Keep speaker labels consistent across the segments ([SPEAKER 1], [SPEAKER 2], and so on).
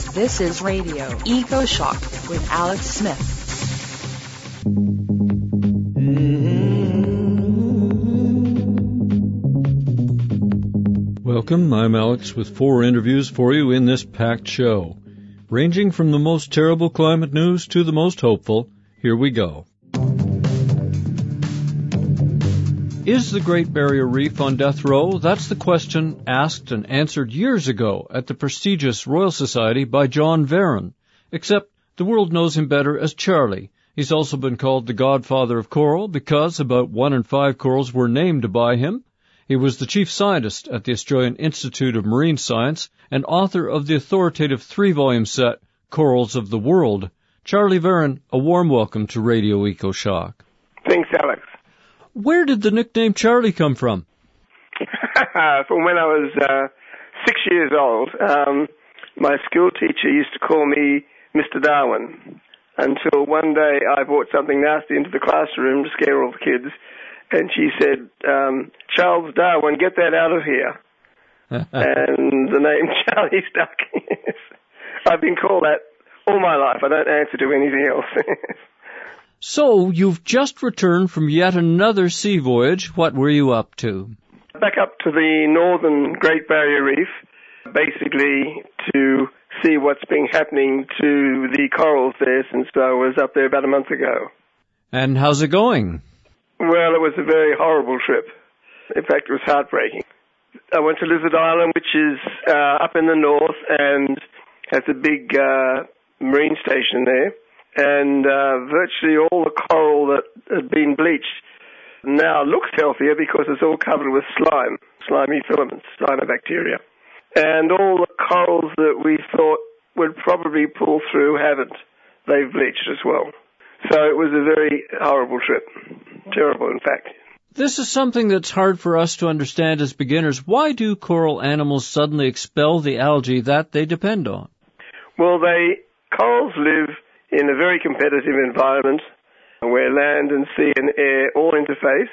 [SPEAKER 1] This is Radio Eco Shock with Alex Smith.
[SPEAKER 2] Welcome, I'm Alex with 4 interviews for you in this packed show. Ranging from the most terrible climate news to the most hopeful, here we go. Is the Great Barrier Reef on death row? That's the question asked and answered years ago at the prestigious Royal Society by John Verren. Except the world knows him better as Charlie. He's also been called the godfather of coral because about 1 in 5 corals were named by him. He was the chief scientist at the Australian Institute of Marine Science and author of the authoritative 3-volume set, Corals of the World. Charlie Verren, a warm welcome to Radio Eco Shock.
[SPEAKER 3] Thanks, Alex.
[SPEAKER 2] Where did the nickname Charlie come from?
[SPEAKER 3] From when I was 6 years old. My school teacher used to call me Mr. Darwin, until one day I brought something nasty into the classroom to scare all the kids, and she said, Charles Darwin, get that out of here. And the name Charlie stuck. I've been called that all my life. I don't answer to anything else.
[SPEAKER 2] So, you've just returned from yet another sea voyage. What were you up to?
[SPEAKER 3] Back up to the northern Great Barrier Reef, basically to see what's been happening to the corals there since I was up there about a month ago.
[SPEAKER 2] And how's it going?
[SPEAKER 3] Well, it was a very horrible trip. In fact, it was heartbreaking. I went to Lizard Island, which is up in the north and has a big marine station there. And virtually all the coral that had been bleached now looks healthier because it's all covered with slimy filaments, cyanobacteria. And all the corals that we thought would probably pull through haven't. They've bleached as well. So it was a very horrible trip. Terrible, in fact.
[SPEAKER 2] This is something that's hard for us to understand as beginners. Why do coral animals suddenly expel the algae that they depend on?
[SPEAKER 3] Well, corals live in a very competitive environment where land and sea and air all interface,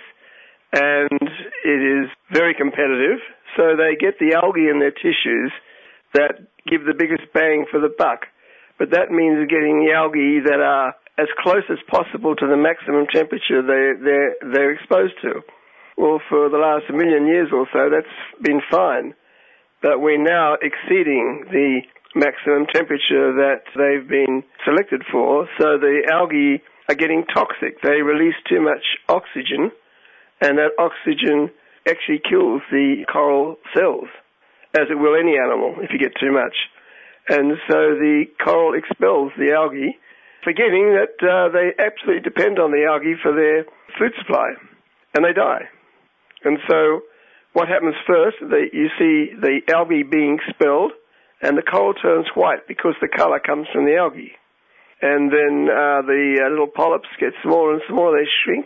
[SPEAKER 3] and it is very competitive, so they get the algae in their tissues that give the biggest bang for the buck. But that means getting the algae that are as close as possible to the maximum temperature they're exposed to. Well, for the last 1 million years or so, that's been fine. But we're now exceeding the maximum temperature that they've been selected for, so the algae are getting toxic. They release too much oxygen, and that oxygen actually kills the coral cells, as it will any animal if you get too much. And so the coral expels the algae, forgetting that they absolutely depend on the algae for their food supply, and they die. And so what happens first, you see the algae being expelled, and the coral turns white because the color comes from the algae. And then the little polyps get smaller and smaller, they shrink,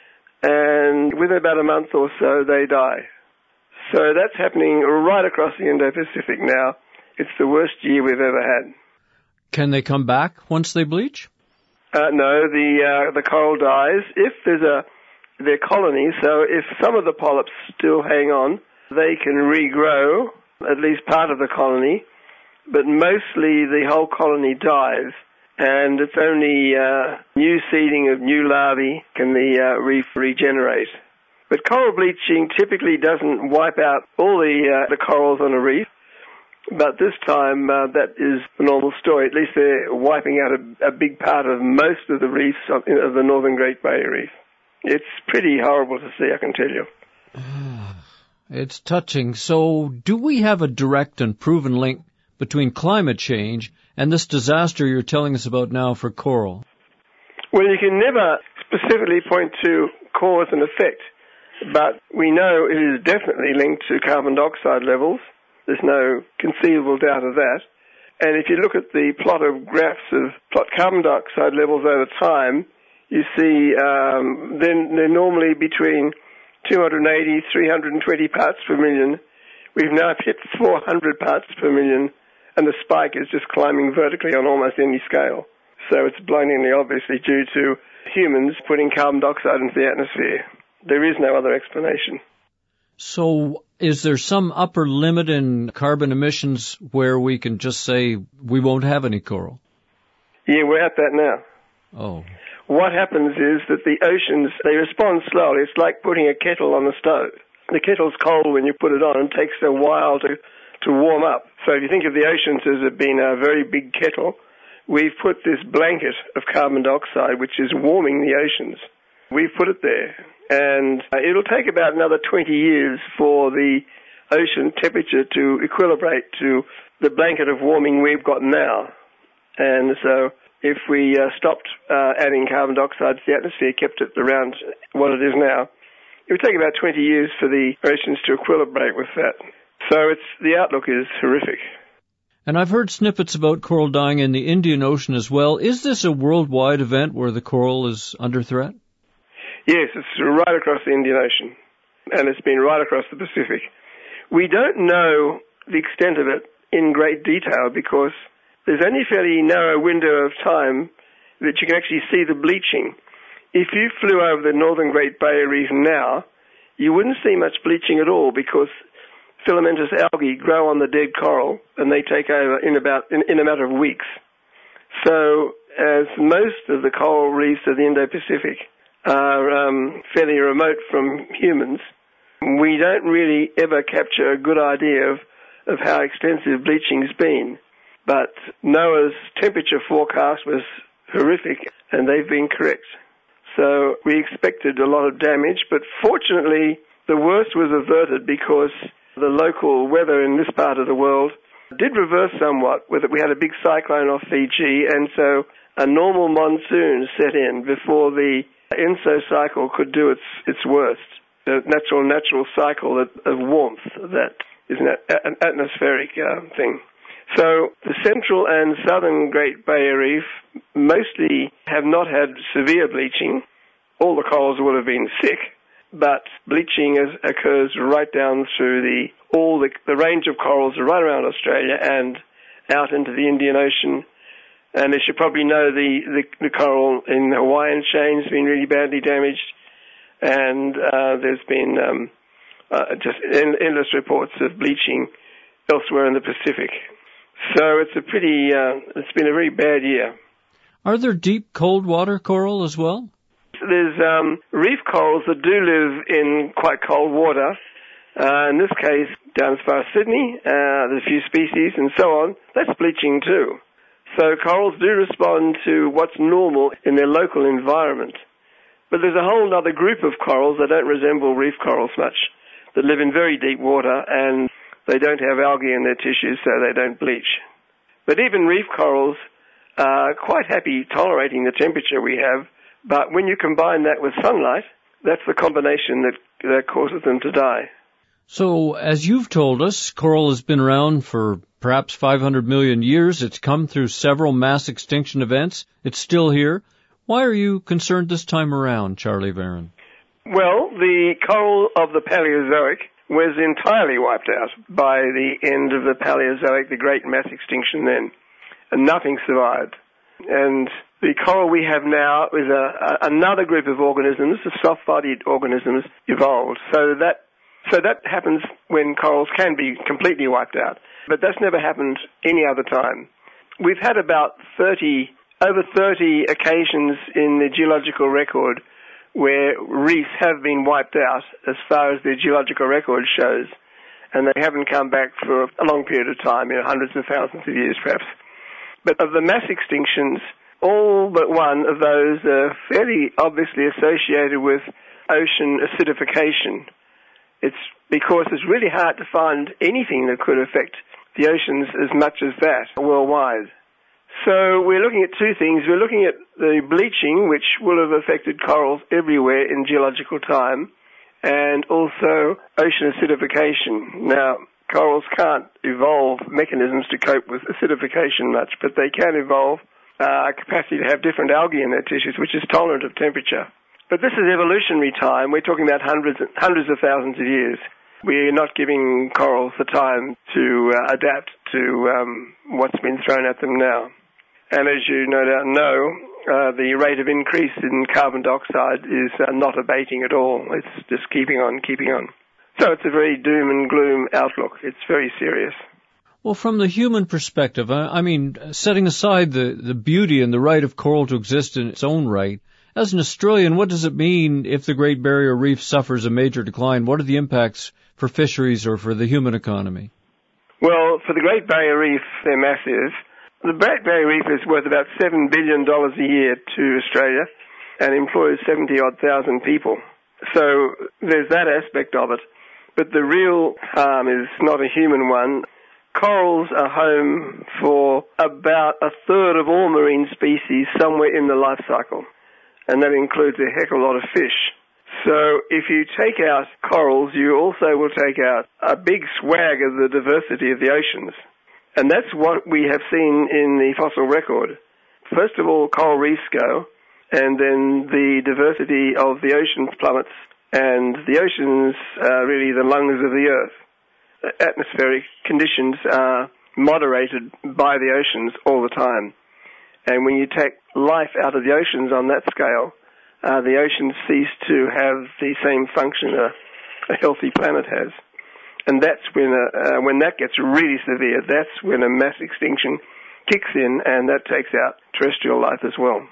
[SPEAKER 3] and within about a month or so, they die. So that's happening right across the Indo-Pacific now. It's the worst year we've ever had.
[SPEAKER 2] Can they come back once they bleach?
[SPEAKER 3] No, the coral dies. If their colony, so if some of the polyps still hang on, they can regrow, at least part of the colony, but mostly the whole colony dies, and it's only new seeding of new larvae can the reef regenerate. But coral bleaching typically doesn't wipe out all the corals on a reef, but this time that is a normal story. At least they're wiping out a big part of most of the reefs of the northern Great Barrier Reef. It's pretty horrible to see, I can tell you.
[SPEAKER 2] It's touching. So do we have a direct and proven link between climate change and this disaster you're telling us about now for coral?
[SPEAKER 3] Well, you can never specifically point to cause and effect, but we know it is definitely linked to carbon dioxide levels. There's no conceivable doubt of that. And if you look at the plot carbon dioxide levels over time, you see then they're normally between 280, 320 parts per million. We've now hit 400 parts per million, and the spike is just climbing vertically on almost any scale. So it's blindingly obviously due to humans putting carbon dioxide into the atmosphere. There is no other explanation.
[SPEAKER 2] So Is there some upper limit in carbon emissions where we can just say we won't have any coral?
[SPEAKER 3] Yeah, we're at that now.
[SPEAKER 2] Oh.
[SPEAKER 3] What happens is that the oceans, they respond slowly. It's like putting a kettle on the stove. The kettle's cold when you put it on and takes a while to warm up. So if you think of the oceans as being a very big kettle, we've put this blanket of carbon dioxide which is warming the oceans. We've put it there. And it'll take about another 20 years for the ocean temperature to equilibrate to the blanket of warming we've got now. And so if we stopped adding carbon dioxide to the atmosphere, kept it around what it is now, it would take about 20 years for the oceans to equilibrate with that. So the outlook is horrific.
[SPEAKER 2] And I've heard snippets about coral dying in the Indian Ocean as well. Is this a worldwide event where the coral is under threat?
[SPEAKER 3] Yes, it's right across the Indian Ocean, and it's been right across the Pacific. We don't know the extent of it in great detail because there's only a fairly narrow window of time that you can actually see the bleaching. If you flew over the northern Great Barrier Reef now, you wouldn't see much bleaching at all because filamentous algae grow on the dead coral and they take over in a matter of weeks. So as most of the coral reefs of the Indo-Pacific are fairly remote from humans, we don't really ever capture a good idea of how extensive bleaching's been. But NOAA's temperature forecast was horrific and they've been correct. So we expected a lot of damage, but fortunately the worst was averted because the local weather in this part of the world did reverse somewhat. We had a big cyclone off Fiji, and so a normal monsoon set in before the ENSO cycle could do its worst. The natural cycle of warmth that is an atmospheric thing. So the central and southern Great Barrier Reef mostly have not had severe bleaching. All the corals would have been sick, but bleaching occurs right down through the range of corals right around Australia and out into the Indian Ocean. And as you probably know, the coral in the Hawaiian chain has been really badly damaged, and there's been just endless reports of bleaching elsewhere in the Pacific. So it's it's been a very bad year.
[SPEAKER 2] Are there deep cold water coral as well?
[SPEAKER 3] There's reef corals that do live in quite cold water. In this case, down as far as Sydney, there's a few species and so on. That's bleaching too. So corals do respond to what's normal in their local environment. But there's a whole other group of corals that don't resemble reef corals much, that live in very deep water and they don't have algae in their tissues, so they don't bleach. But even reef corals are quite happy tolerating the temperature we have, but when you combine that with sunlight, that's the combination that causes them to die.
[SPEAKER 2] So, as you've told us, coral has been around for perhaps 500 million years. It's come through several mass extinction events. It's still here. Why are you concerned this time around, Charlie Varon?
[SPEAKER 3] Well, the coral of the Paleozoic was entirely wiped out by the end of the Paleozoic, the great mass extinction then, and nothing survived. And the coral we have now is another group of organisms, the soft-bodied organisms, evolved. So that happens when corals can be completely wiped out. But that's never happened any other time. We've had about over 30 occasions in the geological record where reefs have been wiped out as far as their geological record shows, and they haven't come back for a long period of time, hundreds of thousands of years perhaps. But of the mass extinctions, all but one of those are fairly obviously associated with ocean acidification. It's because it's really hard to find anything that could affect the oceans as much as that worldwide. So we're looking at two things. We're looking at the bleaching, which will have affected corals everywhere in geological time, and also ocean acidification. Now, corals can't evolve mechanisms to cope with acidification much, but they can evolve a capacity to have different algae in their tissues, which is tolerant of temperature. But this is evolutionary time. We're talking about hundreds of thousands of years. We're not giving corals the time to adapt to what's been thrown at them now. And as you no doubt know, the rate of increase in carbon dioxide is not abating at all. It's just keeping on. So it's a very doom and gloom outlook. It's very serious.
[SPEAKER 2] Well, from the human perspective, I mean, setting aside the beauty and the right of coral to exist in its own right, as an Australian, what does it mean if the Great Barrier Reef suffers a major decline? What are the impacts for fisheries or for the human economy?
[SPEAKER 3] Well, for the Great Barrier Reef, they're massive. The Great Barrier Reef is worth about $7 billion a year to Australia and employs 70-odd thousand people. So there's that aspect of it. But the real harm is not a human one. Corals are home for about a third of all marine species somewhere in the life cycle, and that includes a heck of a lot of fish. So if you take out corals, you also will take out a big swag of the diversity of the oceans. And that's what we have seen in the fossil record. First of all, coral reefs go, and then the diversity of the oceans plummets, and the oceans are really the lungs of the earth. Atmospheric conditions are moderated by the oceans all the time. And when you take life out of the oceans on that scale, the oceans cease to have the same function a healthy planet has. And that's when that gets really severe, that's when a mass extinction kicks in, and that takes out terrestrial life as well.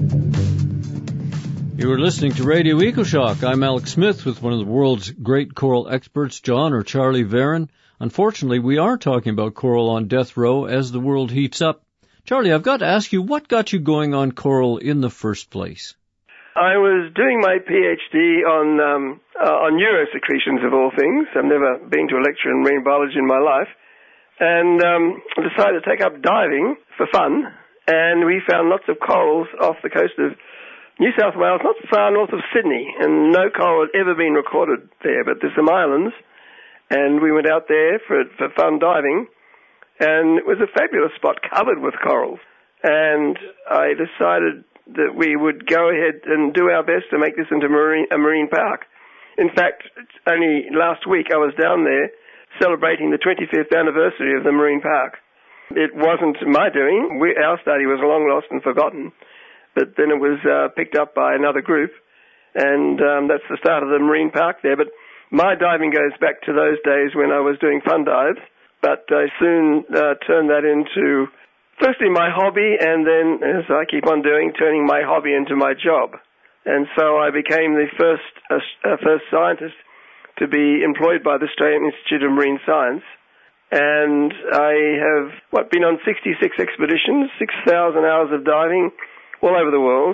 [SPEAKER 2] You are listening to Radio EcoShock. I'm Alex Smith with one of the world's great coral experts, John or Charlie Varon. Unfortunately, we are talking about coral on death row as the world heats up. Charlie, I've got to ask you, what got you going on coral in the first place?
[SPEAKER 3] I was doing my PhD on neurosecretions of all things. I've never been to a lecture in marine biology in my life. And decided to take up diving for fun. And we found lots of corals off the coast of New South Wales, not far north of Sydney, and no coral had ever been recorded there, but there's some islands, and we went out there for fun diving, and it was a fabulous spot covered with corals, and I decided that we would go ahead and do our best to make this into a marine park. In fact, only last week I was down there celebrating the 25th anniversary of the marine park. It wasn't my doing. Our study was long lost and forgotten. But then it was picked up by another group, and that's the start of the marine park there. But my diving goes back to those days when I was doing fun dives, but I soon turned that into, firstly, my hobby, and then, as I keep on doing, turning my hobby into my job. And so I became the first scientist to be employed by the Australian Institute of Marine Science. And I have, been on 66 expeditions, 6,000 hours of diving, all over the world,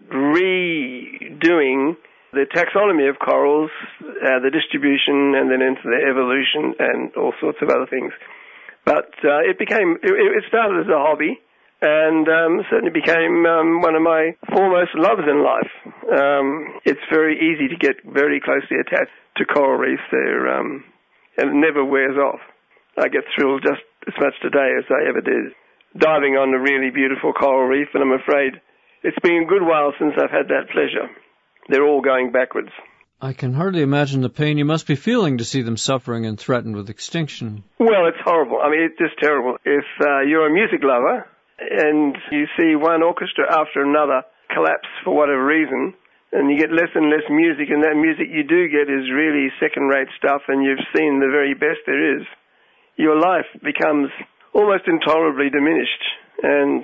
[SPEAKER 3] redoing the taxonomy of corals, the distribution, and then into the evolution and all sorts of other things. But it started as a hobby, and certainly became one of my foremost loves in life. It's very easy to get very closely attached to coral reefs. And it never wears off. I get thrilled just as much today as I ever did diving on a really beautiful coral reef, and I'm afraid it's been a good while since I've had that pleasure. They're all going backwards.
[SPEAKER 2] I can hardly imagine the pain you must be feeling to see them suffering and threatened with extinction.
[SPEAKER 3] Well, it's horrible. I mean, it's just terrible. If you're a music lover and you see one orchestra after another collapse for whatever reason, and you get less and less music, and that music you do get is really second-rate stuff, and you've seen the very best there is, your life becomes almost intolerably diminished. And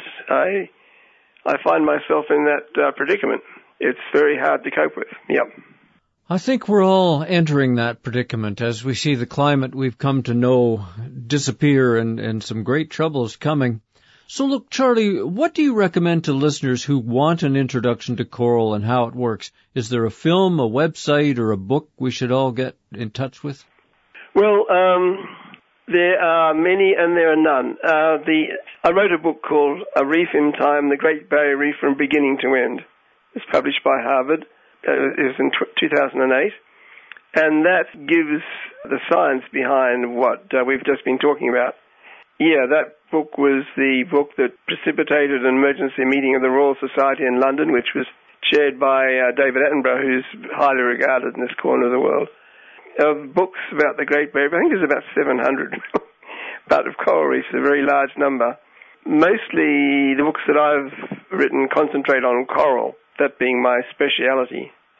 [SPEAKER 3] I find myself in that predicament. It's very hard to cope with. Yep.
[SPEAKER 2] I think we're all entering that predicament as we see the climate we've come to know disappear and some great troubles coming. So look, Charlie, what do you recommend to listeners who want an introduction to coral and how it works? Is there a film, a website, or a book we should all get in touch with?
[SPEAKER 3] Well, there are many and there are none. I wrote a book called A Reef in Time, The Great Barrier Reef from Beginning to End. It's published by Harvard. It was in 2008. And that gives the science behind what we've just been talking about. Yeah, that book was the book that precipitated an emergency meeting of the Royal Society in London, which was chaired by David Attenborough, who's highly regarded in this corner of the world. Of books about the Great Barrier, I think there's about 700. But of coral reefs, a very large number. Mostly the books that I've written concentrate on coral, that being my speciality.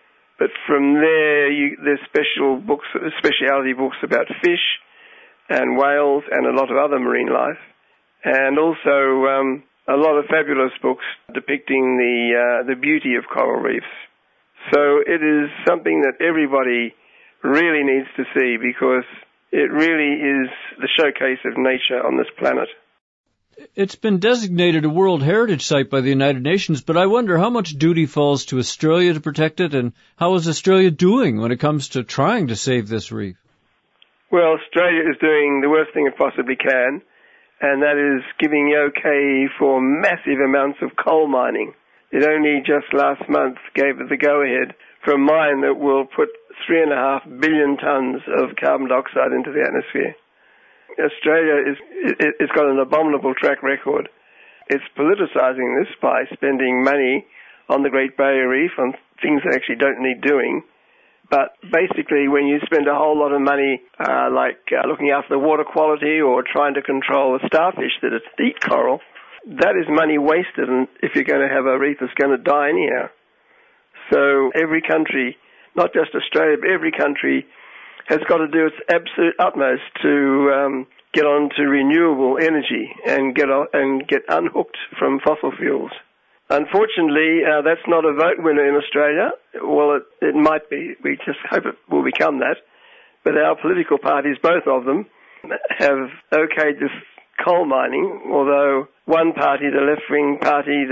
[SPEAKER 3] But from there, there's specialty books about fish and whales and a lot of other marine life. And also a lot of fabulous books depicting the beauty of coral reefs. So it is something that everybody really needs to see, because it really is the showcase of nature on this planet.
[SPEAKER 2] It's been designated a World Heritage Site by the United Nations, but I wonder how much duty falls to Australia to protect it, and how is Australia doing when it comes to trying to save this reef?
[SPEAKER 3] Well, Australia is doing the worst thing it possibly can, and that is giving the okay for massive amounts of coal mining. It only just last month gave it the go-ahead for a mine that will put 3.5 billion tons of carbon dioxide into the atmosphere. Australia is got an abominable track record. It's politicizing this by spending money on the Great Barrier Reef on things that actually don't need doing. But basically, when you spend a whole lot of money, looking after the water quality or trying to control the starfish that eat coral, that is money wasted, and if you're going to have a reef that's going to die anyhow. So every country, not just Australia, but every country has got to do its absolute utmost to get on to renewable energy and get unhooked from fossil fuels. Unfortunately, that's not a vote winner in Australia. Well, it might be. We just hope it will become that. But our political parties, both of them, have okayed this coal mining, although one party, the left-wing party,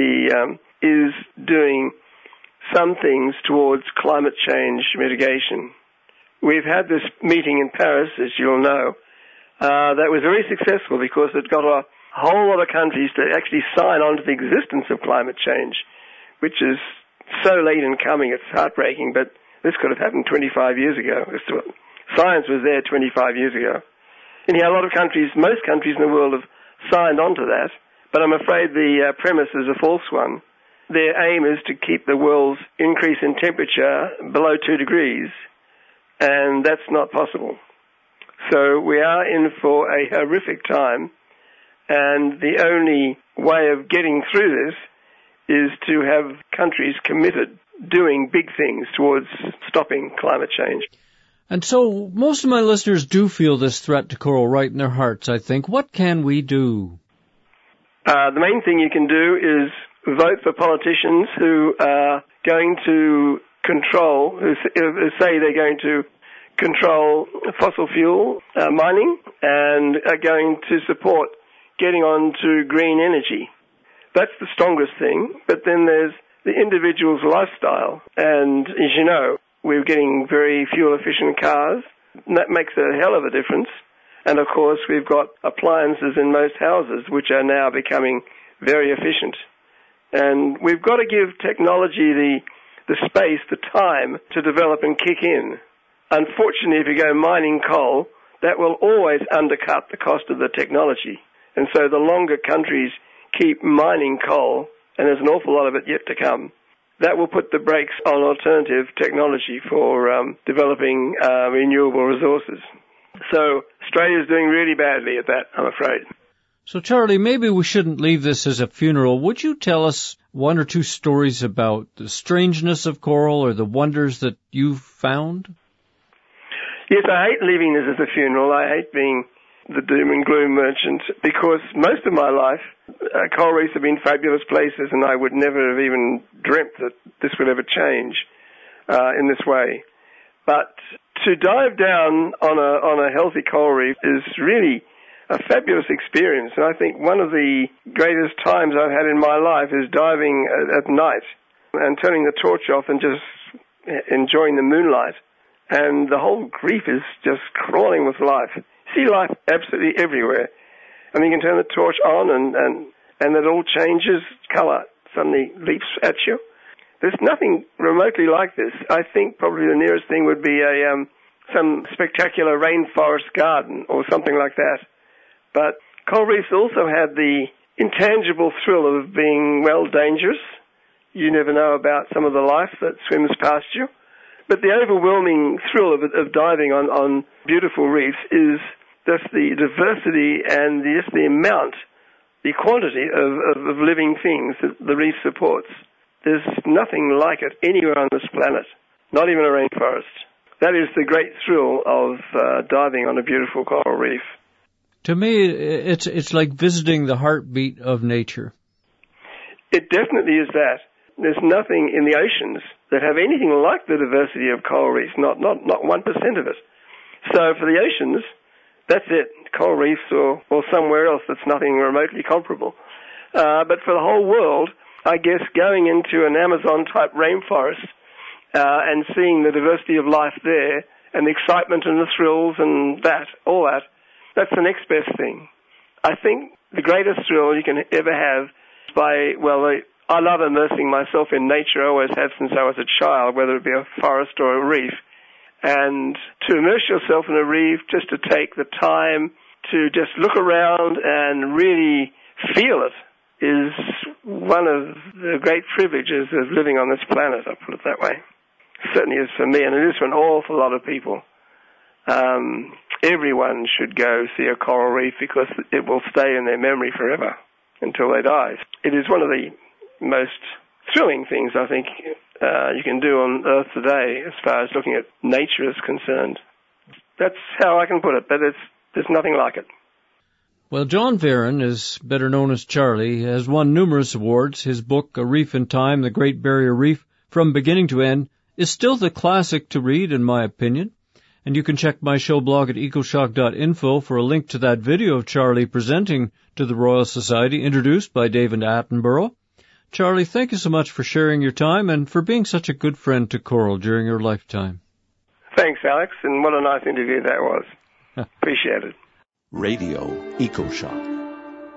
[SPEAKER 3] is doing some things towards climate change mitigation. We've had this meeting in Paris, as you'll know, that was very successful because it got a whole lot of countries to actually sign on to the existence of climate change, which is so late in coming, it's heartbreaking, but this could have happened 25 years ago. Science was there 25 years ago. Anyhow, a lot of countries, most countries in the world have signed on to that, but I'm afraid the premise is a false one. Their aim is to keep the world's increase in temperature below 2 degrees, and that's not possible. So we are in for a horrific time, and the only way of getting through this is to have countries committed doing big things towards stopping climate change.
[SPEAKER 2] And so most of my listeners do feel this threat to coral right in their hearts, I think. What can we do?
[SPEAKER 3] The main thing you can do is vote for politicians who are going to control, who say they're going to control fossil fuel mining and are going to support getting on to green energy. That's the strongest thing. But then there's the individual's lifestyle. And as you know, we're getting very fuel-efficient cars, and that makes a hell of a difference. And, of course, we've got appliances in most houses, which are now becoming very efficient. And we've got to give technology the space, the time to develop and kick in. Unfortunately, if you go mining coal, that will always undercut the cost of the technology. And so the longer countries keep mining coal, and there's an awful lot of it yet to come, that will put the brakes on alternative technology for developing renewable resources. So Australia's doing really badly at that, I'm afraid.
[SPEAKER 2] So, Charlie, maybe we shouldn't leave this as a funeral. Would you tell us one or two stories about the strangeness of coral or the wonders that you've found?
[SPEAKER 3] Yes, I hate leaving this as a funeral. I hate being the doom and gloom merchant because most of my life, coral reefs have been fabulous places, and I would never have even dreamt that this would ever change in this way. But to dive down on a healthy coral reef is really a fabulous experience, and I think one of the greatest times I've had in my life is diving at night and turning the torch off and just enjoying the moonlight. And the whole reef is just crawling with life. You see life absolutely everywhere. And you can turn the torch on and it all changes colour, suddenly leaps at you. There's nothing remotely like this. I think probably the nearest thing would be some spectacular rainforest garden or something like that. But coral reefs also have the intangible thrill of being, well, dangerous. You never know about some of the life that swims past you. But the overwhelming thrill of diving on beautiful reefs is just the diversity and just the amount, the quantity of living things that the reef supports. There's nothing like it anywhere on this planet. not even a rainforest. That is the great thrill of diving on a beautiful coral reef.
[SPEAKER 2] To me, it's like visiting the heartbeat of nature.
[SPEAKER 3] It definitely is that. There's nothing in the oceans that have anything like the diversity of coral reefs, not 1% of it. So for the oceans, that's it, coral reefs or somewhere else that's nothing remotely comparable. But for the whole world, I guess going into an Amazon-type rainforest and seeing the diversity of life there and the excitement and the thrills and all that, that's the next best thing. I think the greatest thrill you can ever have I love immersing myself in nature. I always have since I was a child, whether it be a forest or a reef. And to immerse yourself in a reef, just to take the time to just look around and really feel it, is one of the great privileges of living on this planet, I'll put it that way. It certainly is for me, and it is for an awful lot of people. Everyone should go see a coral reef because it will stay in their memory forever until they die. It is one of the most thrilling things, I think, you can do on Earth today as far as looking at nature is concerned. That's how I can put it, but there's nothing like it.
[SPEAKER 2] Well, John Verren is better known as Charlie, has won numerous awards. His book, A Reef in Time, The Great Barrier Reef, From Beginning to End, is still the classic to read, in my opinion. And you can check my show blog at ecoshock.info for a link to that video of Charlie presenting to the Royal Society, introduced by David Attenborough. Charlie, thank you so much for sharing your time and for being such a good friend to coral during your lifetime.
[SPEAKER 3] Thanks, Alex, and what a nice interview that was. Appreciate it.
[SPEAKER 4] Radio EcoShock.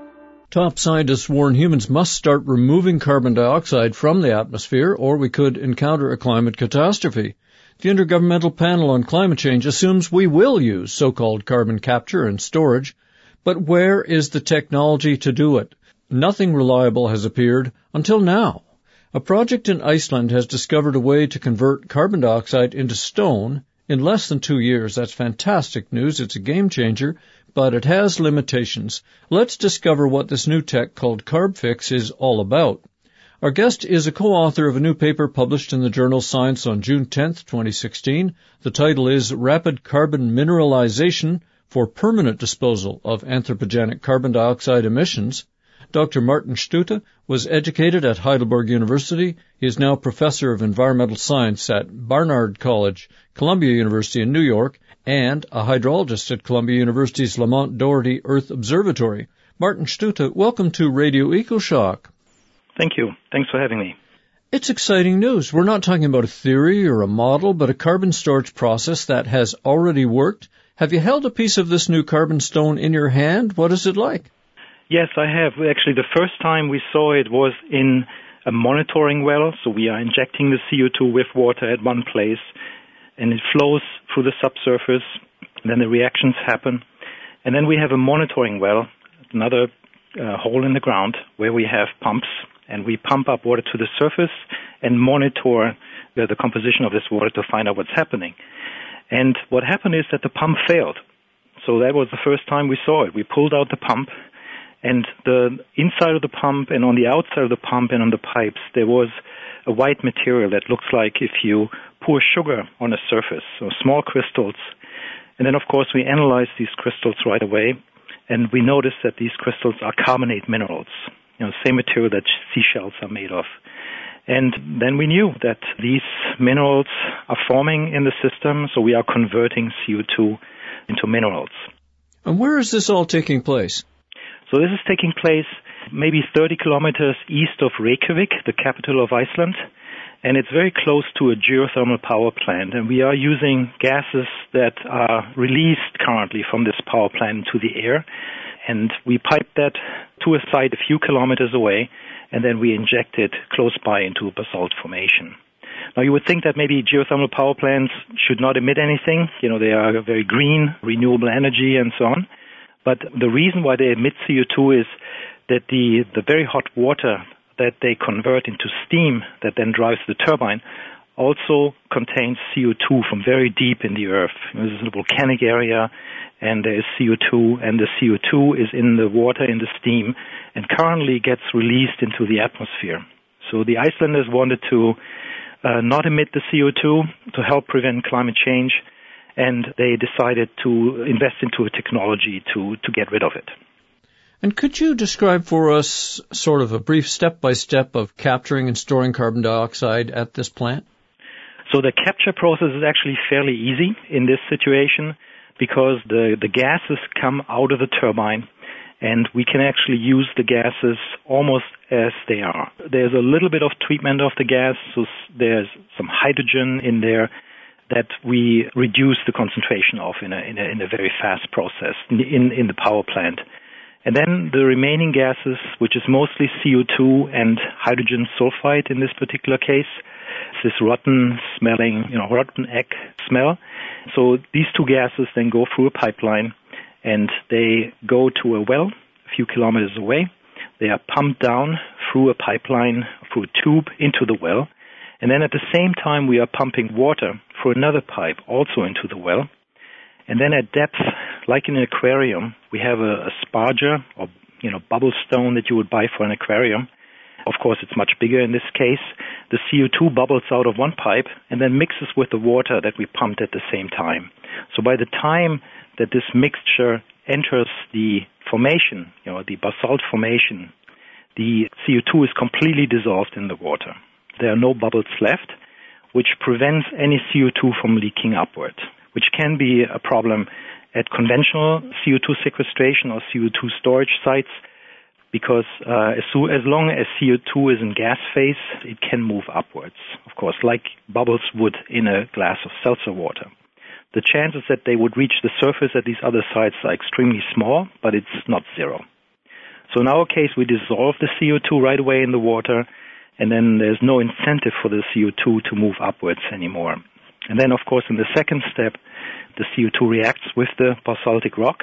[SPEAKER 2] Top scientists warn humans must start removing carbon dioxide from the atmosphere, or we could encounter a climate catastrophe. The Intergovernmental Panel on Climate Change assumes we will use so-called carbon capture and storage, but where is the technology to do it? Nothing reliable has appeared until now. A project in Iceland has discovered a way to convert carbon dioxide into stone in less than 2 years. That's fantastic news. It's a game changer, but it has limitations. Let's discover what this new tech called CarbFix is all about. Our guest is a co-author of a new paper published in the journal Science on June 10th, 2016. The title is Rapid Carbon Mineralization for Permanent Disposal of Anthropogenic Carbon Dioxide Emissions. Dr. Martin Stutte was educated at Heidelberg University. He is now professor of environmental science at Barnard College, Columbia University in New York, and a hydrologist at Columbia University's Lamont Doherty Earth Observatory. Martin Stutte, welcome to Radio EcoShock.
[SPEAKER 5] Thank you. Thanks for having me.
[SPEAKER 2] It's exciting news. We're not talking about a theory or a model, but a carbon storage process that has already worked. Have you held a piece of this new carbon stone in your hand? What is it like?
[SPEAKER 5] Yes, I have. Actually, the first time we saw it was in a monitoring well. So we are injecting the CO2 with water at one place, and it flows through the subsurface. And then the reactions happen. And then we have a monitoring well, another hole in the ground, where we have pumps, and we pump up water to the surface and monitor the composition of this water to find out what's happening. And what happened is that the pump failed. So that was the first time we saw it. We pulled out the pump, and the inside of the pump and on the outside of the pump and on the pipes, there was a white material that looks like if you pour sugar on a surface, so small crystals. And then, of course, we analyzed these crystals right away, and we noticed that these crystals are carbonate minerals, same material that seashells are made of. And then we knew that these minerals are forming in the system, so we are converting CO2 into minerals.
[SPEAKER 2] And where is this all taking place?
[SPEAKER 5] So this is taking place maybe 30 kilometers east of Reykjavik, the capital of Iceland, and it's very close to a geothermal power plant. And we are using gases that are released currently from this power plant into the air, and we pipe that to a site a few kilometers away, and then we inject it close by into a basalt formation. Now, you would think that maybe geothermal power plants should not emit anything. They are very green, renewable energy, and so on. But the reason why they emit CO2 is that the very hot water that they convert into steam that then drives the turbine also contains CO2 from very deep in the earth. This is a volcanic area, and there is CO2, and the CO2 is in the water, in the steam, and currently gets released into the atmosphere. So the Icelanders wanted to not emit the CO2 to help prevent climate change, and they decided to invest into a technology to get rid of it.
[SPEAKER 2] And could you describe for us sort of a brief step-by-step of capturing and storing carbon dioxide at this plant?
[SPEAKER 5] So the capture process is actually fairly easy in this situation because the gases come out of the turbine, and we can actually use the gases almost as they are. There's a little bit of treatment of the gas, so there's some hydrogen in there that we reduce the concentration of in a very fast process in the power plant. And then the remaining gases, which is mostly CO2 and hydrogen sulfide in this particular case, this rotten smelling, rotten egg smell. So these two gases then go through a pipeline and they go to a well a few kilometers away. They are pumped down through a pipeline, through a tube into the well. And then at the same time we are pumping water through another pipe also into the well. And then at depth, like in an aquarium, we have a sparger or, bubble stone that you would buy for an aquarium. Of course, it's much bigger in this case. The CO2 bubbles out of one pipe and then mixes with the water that we pumped at the same time. So by the time that this mixture enters the formation, the basalt formation, the CO2 is completely dissolved in the water. There are no bubbles left, which prevents any CO2 from leaking upward, which can be a problem at conventional CO2 sequestration or CO2 storage sites, because as long as CO2 is in gas phase, it can move upwards, of course, like bubbles would in a glass of seltzer water. The chances that they would reach the surface at these other sites are extremely small, but it's not zero. So in our case, we dissolve the CO2 right away in the water, and then there's no incentive for the CO2 to move upwards anymore. And then, of course, in the second step, the CO2 reacts with the basaltic rock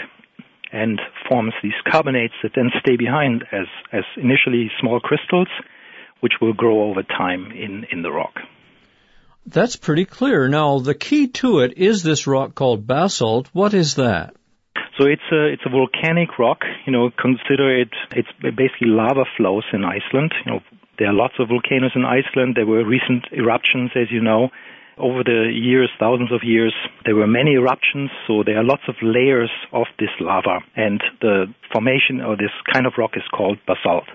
[SPEAKER 5] and forms these carbonates that then stay behind as initially small crystals, which will grow over time in the rock.
[SPEAKER 2] That's pretty clear. Now, the key to it is this rock called basalt. What is that?
[SPEAKER 5] So it's a volcanic rock. Consider it's basically lava flows in Iceland. There are lots of volcanoes in Iceland. There were recent eruptions, as you know. Over the years, thousands of years, there were many eruptions, so there are lots of layers of this lava. And the formation of this kind of rock is called basalt.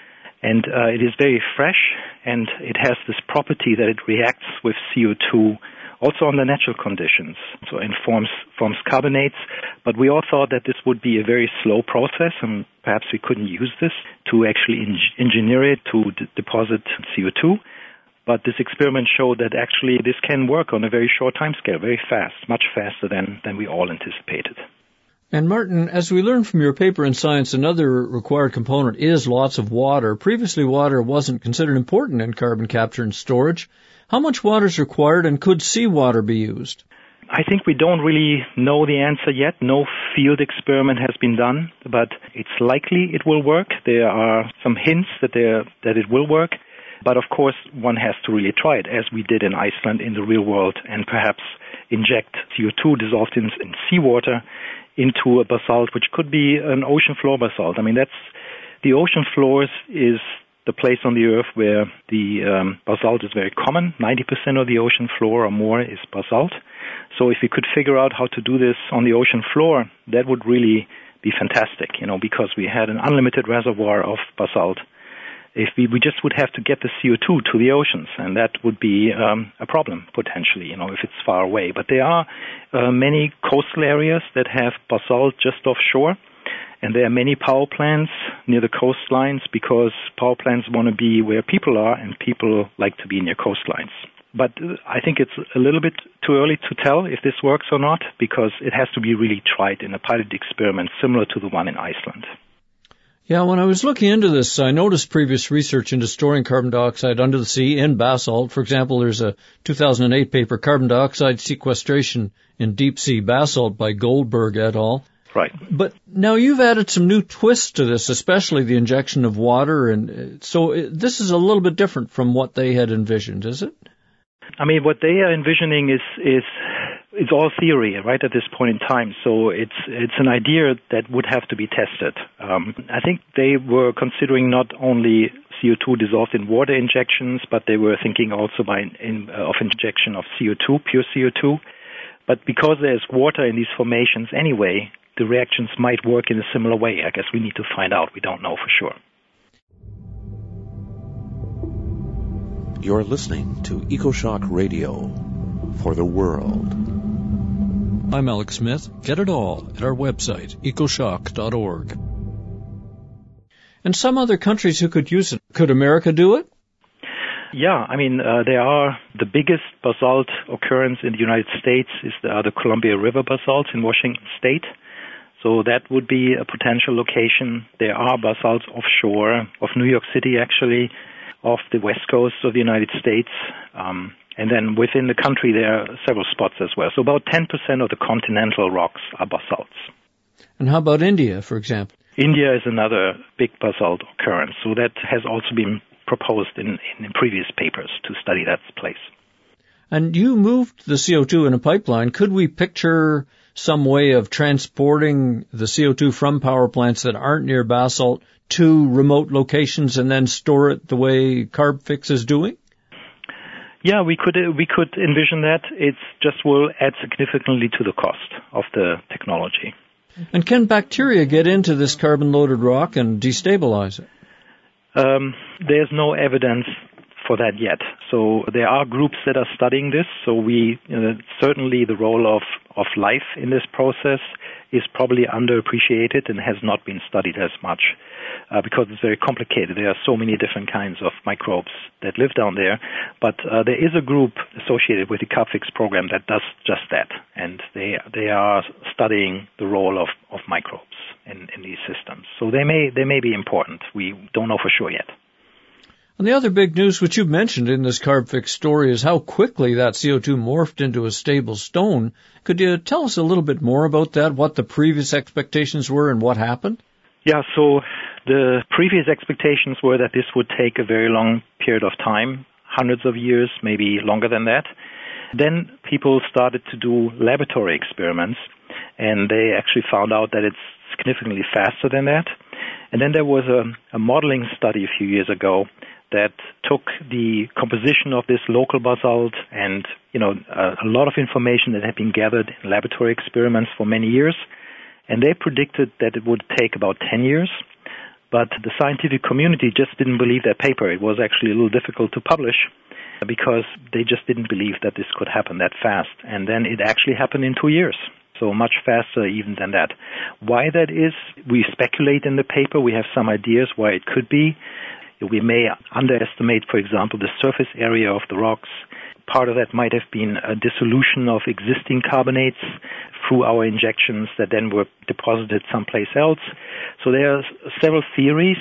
[SPEAKER 5] And it is very fresh, and it has this property that it reacts with CO2 also under natural conditions. So it forms carbonates, but we all thought that this would be a very slow process, and perhaps we couldn't use this to actually engineer it to deposit CO2. But this experiment showed that actually this can work on a very short time scale, very fast, much faster than we all anticipated.
[SPEAKER 2] And Martin, as we learned from your paper in Science, another required component is lots of water. Previously, water wasn't considered important in carbon capture and storage. How much water is required, and could seawater be used?
[SPEAKER 5] I think we don't really know the answer yet. No field experiment has been done, but it's likely it will work. There are some hints that it will work. But of course, one has to really try it, as we did in Iceland in the real world, and perhaps inject CO2 dissolved in seawater into a basalt, which could be an ocean floor basalt. I mean, the ocean floors is the place on the Earth where the basalt is very common. 90% of the ocean floor or more is basalt. So if we could figure out how to do this on the ocean floor, that would really be fantastic, because we had an unlimited reservoir of basalt. If we just would have to get the CO2 to the oceans, and that would be a problem, potentially, if it's far away. But there are many coastal areas that have basalt just offshore, and there are many power plants near the coastlines because power plants want to be where people are, and people like to be near coastlines. But I think it's a little bit too early to tell if this works or not, because it has to be really tried in a pilot experiment similar to the one in Iceland.
[SPEAKER 2] Yeah, when I was looking into this, I noticed previous research into storing carbon dioxide under the sea in basalt. For example, there's a 2008 paper, Carbon Dioxide Sequestration in Deep Sea Basalt by Goldberg et al.
[SPEAKER 5] Right.
[SPEAKER 2] But now you've added some new twists to this, especially the injection of water, and so this is a little bit different from what they had envisioned, is it?
[SPEAKER 5] I mean, what they are envisioning is it's all theory, right, at this point in time. So it's an idea that would have to be tested. I think they were considering not only CO2 dissolved in water injections, but they were thinking also of injection of CO2, pure CO2. But because there's water in these formations anyway, the reactions might work in a similar way. I guess we need to find out. We don't know for sure.
[SPEAKER 4] You're listening to EcoShock Radio for the world.
[SPEAKER 2] I'm Alex Smith. Get it all at our website, ecoshock.org. And some other countries who could use it. Could America do it?
[SPEAKER 5] Yeah, I mean, there are the biggest basalt occurrence in the United States is the Columbia River basalts in Washington State. So that would be a potential location. There are basalts offshore of New York City, actually, off the west coast of the United States. And then within the country, there are several spots as well. So about 10% of the continental rocks are basalts.
[SPEAKER 2] And how about India, for example?
[SPEAKER 5] India is another big basalt occurrence. So that has also been proposed in previous papers to study that place.
[SPEAKER 2] And you moved the CO2 in a pipeline. Could we picture some way of transporting the CO2 from power plants that aren't near basalt to remote locations and then store it the way Carbfix is doing?
[SPEAKER 5] Yeah, we could envision that. It just will add significantly to the cost of the technology.
[SPEAKER 2] And can bacteria get into this carbon-loaded rock and destabilize it?
[SPEAKER 5] There's no evidence for that yet. So there are groups that are studying this. So certainly the role of life in this process is probably underappreciated and has not been studied as much because it's very complicated. There are so many different kinds of microbes that live down there. But there is a group associated with the Carbfix program that does just that, and they are studying the role of microbes in these systems. So they may be important. We don't know for sure yet.
[SPEAKER 2] And the other big news, which you've mentioned in this Carbfix story, is how quickly that CO2 morphed into a stable stone. Could you tell us a little bit more about that, what the previous expectations were and what happened?
[SPEAKER 5] Yeah, so the previous expectations were that this would take a very long period of time, hundreds of years, maybe longer than that. Then people started to do laboratory experiments, and they actually found out that it's significantly faster than that. And then there was a modeling study a few years ago that took the composition of this local basalt and, a lot of information that had been gathered in laboratory experiments for many years, and they predicted that it would take about 10 years. But the scientific community just didn't believe that paper. It was actually a little difficult to publish because they just didn't believe that this could happen that fast. And then it actually happened in 2 years. So much faster even than that. Why that is, we speculate in the paper. We have some ideas why it could be. We may underestimate, for example, the surface area of the rocks. Part of that might have been a dissolution of existing carbonates through our injections that then were deposited someplace else. So there are several theories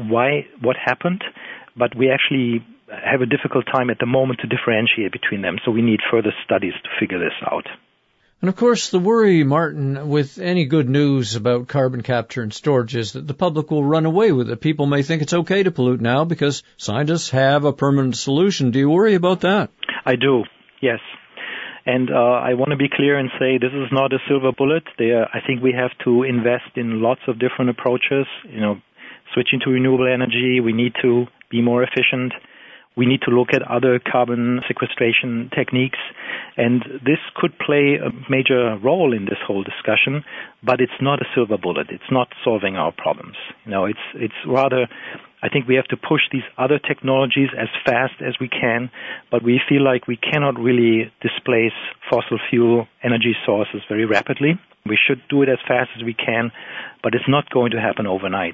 [SPEAKER 5] what happened, but we actually have a difficult time at the moment to differentiate between them. So we need further studies to figure this out.
[SPEAKER 2] And of course, the worry, Martin, with any good news about carbon capture and storage is that the public will run away with it. People may think it's okay to pollute now because scientists have a permanent solution. Do you worry about that?
[SPEAKER 5] I do, yes. And I want to be clear and say this is not a silver bullet. I think we have to invest in lots of different approaches. Switching to renewable energy, we need to be more efficient. We need to look at other carbon sequestration techniques, and this could play a major role in this whole discussion, but it's not a silver bullet. It's not solving our problems. It's rather, I think we have to push these other technologies as fast as we can, but we feel like we cannot really displace fossil fuel energy sources very rapidly. We should do it as fast as we can, but it's not going to happen overnight.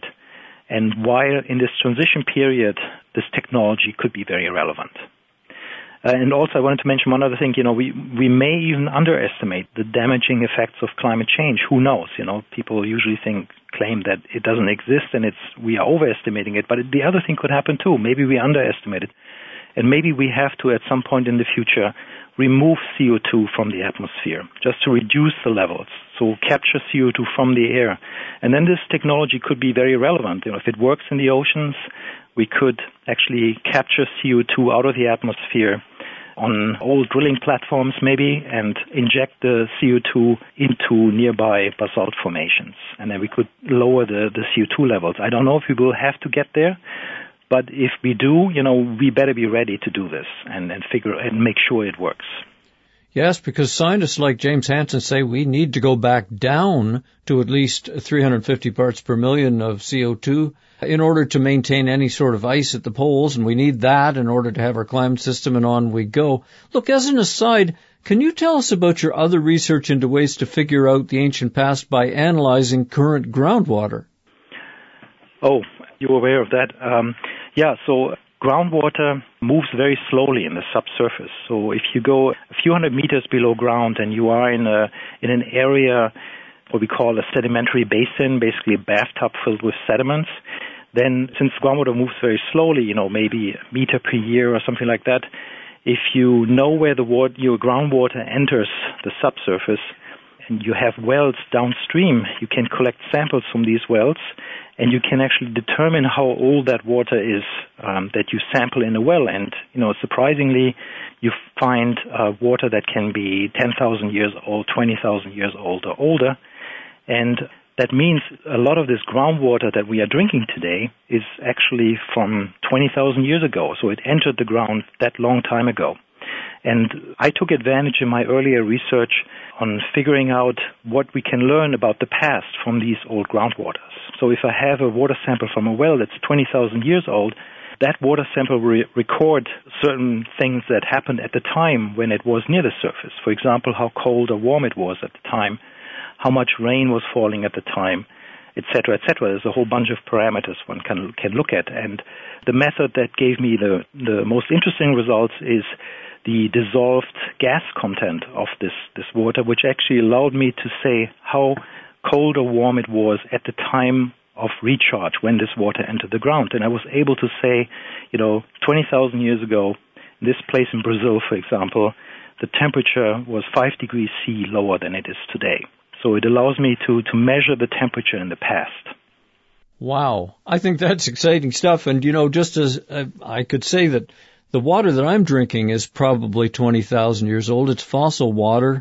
[SPEAKER 5] And while in this transition period, this technology could be very relevant. And also I wanted to mention one other thing, we may even underestimate the damaging effects of climate change. Who knows? People usually claim that it doesn't exist and we are overestimating it, but the other thing could happen too. Maybe we underestimate it. And maybe we have to, at some point in the future, remove CO2 from the atmosphere just to reduce the levels. So capture CO2 from the air. And then this technology could be very relevant. If it works in the oceans, we could actually capture CO2 out of the atmosphere on old drilling platforms maybe and inject the CO2 into nearby basalt formations. And then we could lower the CO2 levels. I don't know if we will have to get there, But if we do, we better be ready to do this and make sure it works.
[SPEAKER 2] Yes, because scientists like James Hansen say we need to go back down to at least 350 parts per million of CO2 in order to maintain any sort of ice at the poles, and we need that in order to have our climate system, and on we go. Look, as an aside, can you tell us about your other research into ways to figure out the ancient past by analyzing current groundwater?
[SPEAKER 5] Oh, you're aware of that? So groundwater moves very slowly in the subsurface. So if you go a few hundred meters below ground and you are in an area what we call a sedimentary basin, basically a bathtub filled with sediments, then since groundwater moves very slowly, maybe a meter per year or something like that, if you know where your groundwater enters the subsurface and you have wells downstream, you can collect samples from these wells and you can actually determine how old that water is that you sample in a well. And, surprisingly, you find water that can be 10,000 years old, 20,000 years old or older. And that means a lot of this groundwater that we are drinking today is actually from 20,000 years ago. So it entered the ground that long time ago. And I took advantage in my earlier research on figuring out what we can learn about the past from these old groundwaters. So if I have a water sample from a well that's 20,000 years old, that water sample will record certain things that happened at the time when it was near the surface. For example, how cold or warm it was at the time, how much rain was falling at the time, etc., etc. There's a whole bunch of parameters one can look at. And the method that gave me the most interesting results is the dissolved gas content of this water, which actually allowed me to say how cold or warm it was at the time of recharge when this water entered the ground. And I was able to say, 20,000 years ago, this place in Brazil, for example, the temperature was 5 degrees C lower than it is today. So it allows me to measure the temperature in the past.
[SPEAKER 2] Wow. I think that's exciting stuff. And, just as I could say that the water that I'm drinking is probably 20,000 years old. It's fossil water.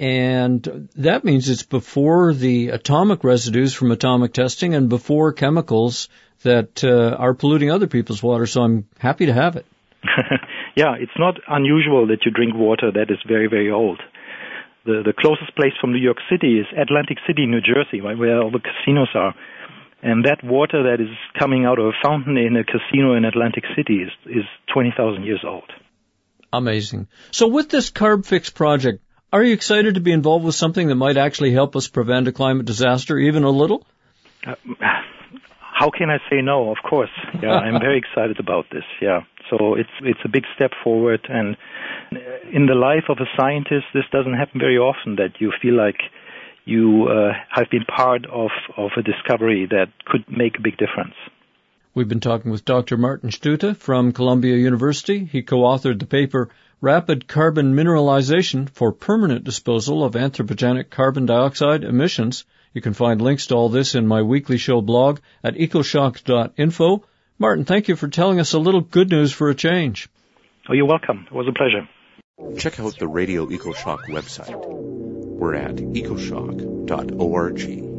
[SPEAKER 2] And that means it's before the atomic residues from atomic testing and before chemicals that are polluting other people's water. So I'm happy to have it.
[SPEAKER 5] Yeah, it's not unusual that you drink water that is very, very old. The closest place from New York City is Atlantic City, New Jersey, right, where all the casinos are. And that water that is coming out of a fountain in a casino in Atlantic City is 20,000 years old.
[SPEAKER 2] Amazing. So with this CarbFix project, are you excited to be involved with something that might actually help us prevent a climate disaster even a little?
[SPEAKER 5] How can I say no? Of course. Yeah, I'm very excited about this. Yeah. So it's a big step forward. And in the life of a scientist, this doesn't happen very often, that you feel like you have been part of a discovery that could make a big difference.
[SPEAKER 2] We've been talking with Dr. Martin Stutte from Columbia University. He co-authored the paper Rapid Carbon Mineralization for Permanent Disposal of Anthropogenic Carbon Dioxide Emissions. You can find links to all this in my weekly show blog at ecoshock.info. Martin, thank you for telling us a little good news for a change.
[SPEAKER 5] Oh, you're welcome. It was a pleasure.
[SPEAKER 4] Check out the Radio EcoShock website. We're at ecoshock.org.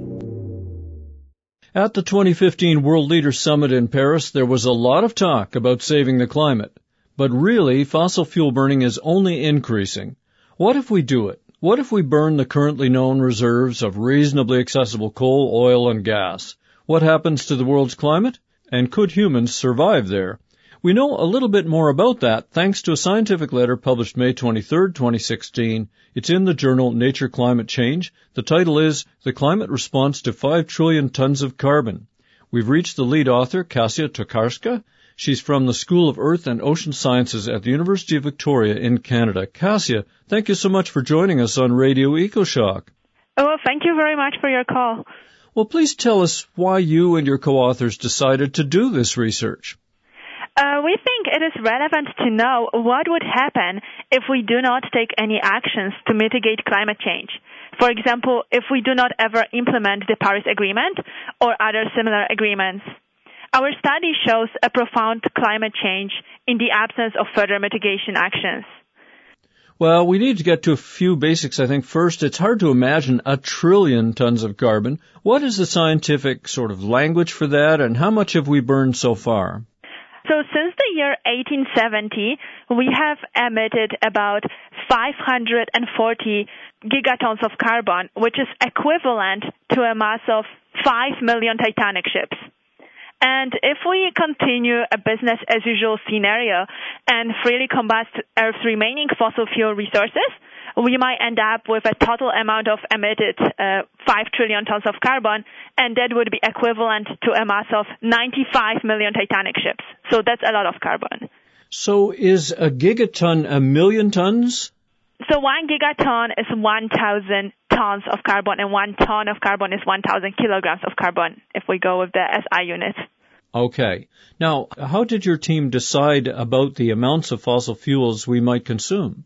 [SPEAKER 2] At the 2015 World Leaders Summit in Paris, there was a lot of talk about saving the climate. But really, fossil fuel burning is only increasing. What if we do it? What if we burn the currently known reserves of reasonably accessible coal, oil, and gas? What happens to the world's climate? And could humans survive there? We know a little bit more about that thanks to a scientific letter published May 23, 2016. It's in the journal Nature Climate Change. The title is The Climate Response to 5 Trillion Tons of Carbon. We've reached the lead author, Kasia Tokarska. She's from the School of Earth and Ocean Sciences at the University of Victoria in Canada. Kasia, thank you so much for joining us on Radio EcoShock.
[SPEAKER 6] Oh, well, thank you very much for your call.
[SPEAKER 2] Well, please tell us why you and your co-authors decided to do this research.
[SPEAKER 6] We think it is relevant to know what would happen if we do not take any actions to mitigate climate change. For example, if we do not ever implement the Paris Agreement or other similar agreements. Our study shows a profound climate change in the absence of further mitigation actions.
[SPEAKER 2] Well, we need to get to a few basics, I think. First, it's hard to imagine 1 trillion tons of carbon. What is the scientific sort of language for that, and how much have we burned so far?
[SPEAKER 6] So since the year 1870, we have emitted about 540 gigatons of carbon, which is equivalent to a mass of 5 million Titanic ships. And if we continue a business-as-usual scenario and freely combust Earth's remaining fossil fuel resources, we might end up with a total amount of emitted 5 trillion tons of carbon, and that would be equivalent to a mass of 95 million Titanic ships. So that's a lot of carbon.
[SPEAKER 2] So is a gigaton a million tons?
[SPEAKER 6] So 1 gigaton is 1,000 tons of carbon, and 1 ton of carbon is 1,000 kilograms of carbon, if we go with the SI unit.
[SPEAKER 2] Okay. Now, how did your team decide about the amounts of fossil fuels we might consume?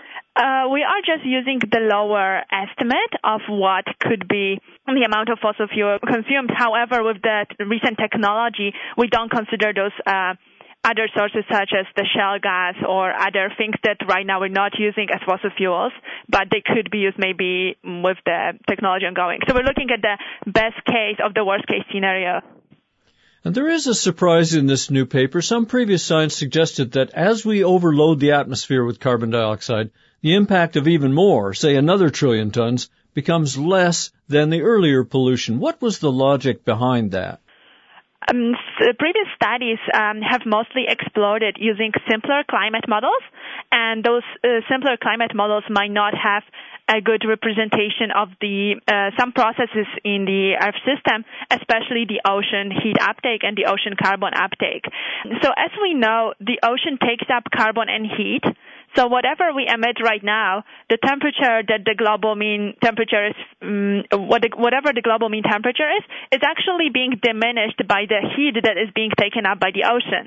[SPEAKER 6] We are just using the lower estimate of what could be the amount of fossil fuel consumed. However, with the recent technology, we don't consider those other sources such as the shale gas or other things that right now we're not using as fossil fuels, but they could be used maybe with the technology ongoing. So we're looking at the best case of the worst case scenario.
[SPEAKER 2] And there is a surprise in this new paper. Some previous science suggested that as we overload the atmosphere with carbon dioxide, the impact of even more, say another trillion tons, becomes less than the earlier pollution. What was the logic behind that?
[SPEAKER 6] Previous studies have mostly exploded using simpler climate models, and those simpler climate models might not have a good representation of the some processes in the Earth system, especially the ocean heat uptake and the ocean carbon uptake. So as we know, the ocean takes up carbon and heat. So whatever we emit right now, the temperature that the global mean temperature is, whatever the global mean temperature is actually being diminished by the heat that is being taken up by the ocean.